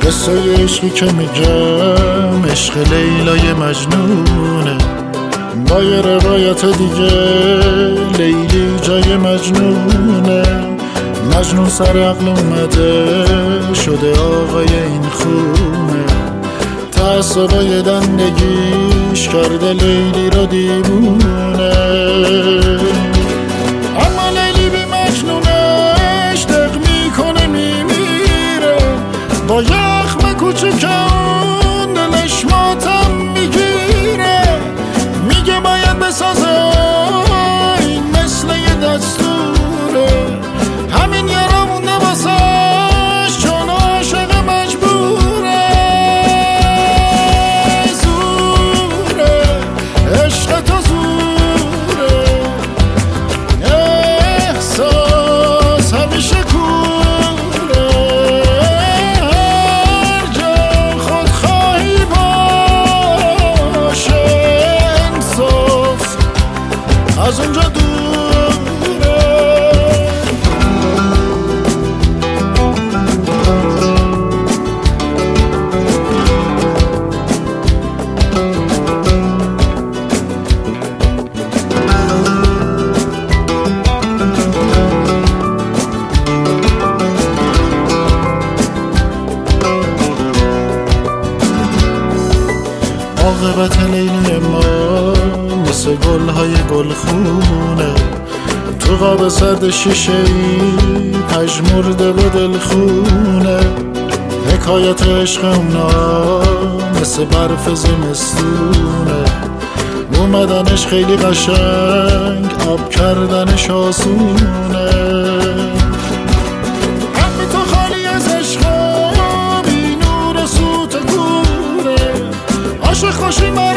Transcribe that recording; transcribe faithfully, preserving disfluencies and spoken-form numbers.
قصه عشقی که میگم عشق لیلای مجنونه، با یه روایت دیگه لیلی جای مجنونه. مجنون سر عقل اومده شده آقای این خونه، تعصبای دندگیش کرده لیلی را دیوونه. اما لیلی بی مجنونش دق میکنه میمیره، با یخم کوچکان دلش ماتم میگیره. میگه باید بسازه این مثل یه دستوره، همین یارا مونده واسش چون عاشق مجبوره. زوره عشق تو زوره، احساس همیشه کوره. هر جا خودخواهی باشه انصاف از اونجا دوره. عاقبت لیلی ما مثل گلهای گلخونه، تو قاب سرد شیشه ای پژمرده و دلخونه. حکایت عشق اونا مثل برف زمستونه، اومدنش خیلی قشنگ آب کردنش آسونه. قلب تو خالی از عشق بی نور و سوت کوره، عاشق باشی